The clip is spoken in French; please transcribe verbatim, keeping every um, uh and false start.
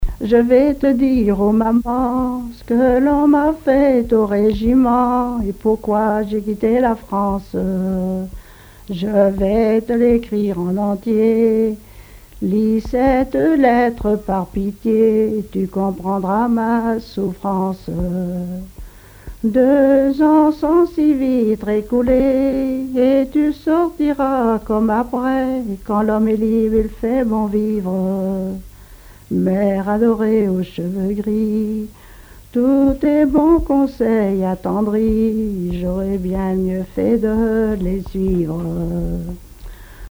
Je vais te dire, oh maman, ce que l'on m'a fait au régiment et pourquoi j'ai quitté la France. Je vais te l'écrire en entier. Lis cette lettre par pitié, tu comprendras ma souffrance. Deux ans sont si vite écoulés, et tu sortiras comme après, quand l'homme est libre, il fait bon vivre. Mère adorée aux cheveux gris, tous tes bons conseils attendris, j'aurais bien mieux fait de les suivre.